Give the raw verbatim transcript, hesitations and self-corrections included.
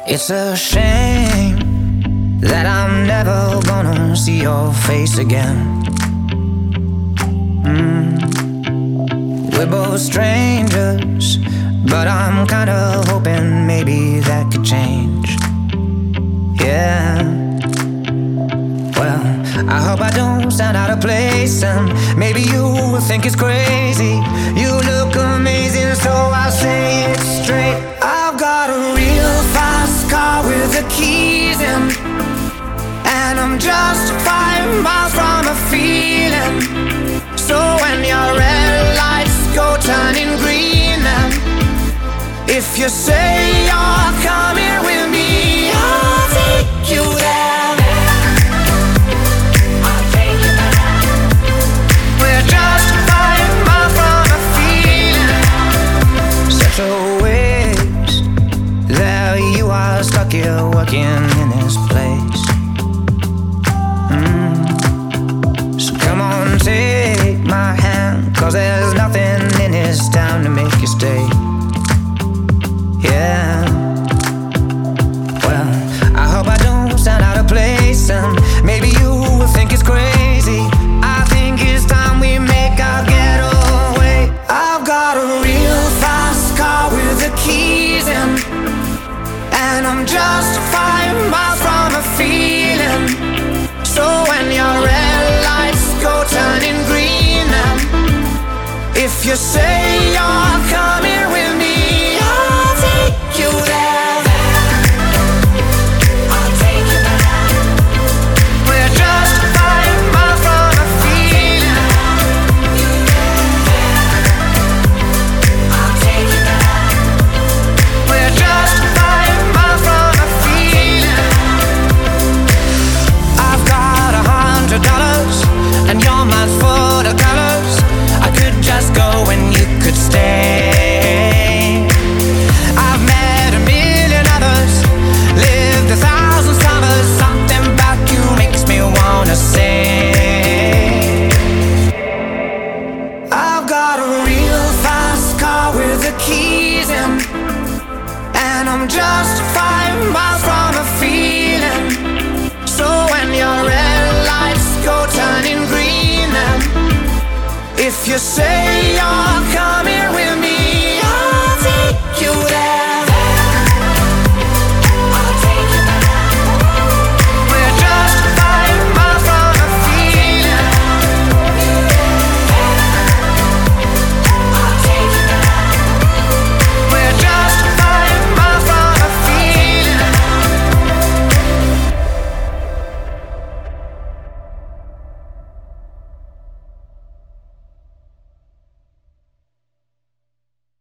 It's a shame that I'm never gonna see your face again. mm. We're both strangers, but I'm kinda hoping maybe that could change. Yeah. Well, I hope I don't sound out of place, and maybe you will think it's crazy. You look amazing, so I'll say it straight. I've got a real fast car with the keys in, and I'm just five miles from a feeling. So when your red lights go turning green, and if you say you're coming with me, I'll take you there. So ways that you are stuck here working in this place. mm. So come on, take my hand, 'cause there's nothing in this town to make you stay. Yeah. Well, I hope I don't sound out of place, and maybe you will think it's crazy. I think it's time we make our getaway. I've got a real fast car with the keys in, and I'm just five miles from a feeling. So when your red lights go turning green, and if you say you're coming with me, I'll take you there. And your mind's full of colors. I could just go and you could stay. I've met a million others, lived a thousand summers. Something about you makes me wanna say, I've got a real fast car with the keys in, and I'm just five miles from a feeling. So when your red lights go turning green, and if you say you're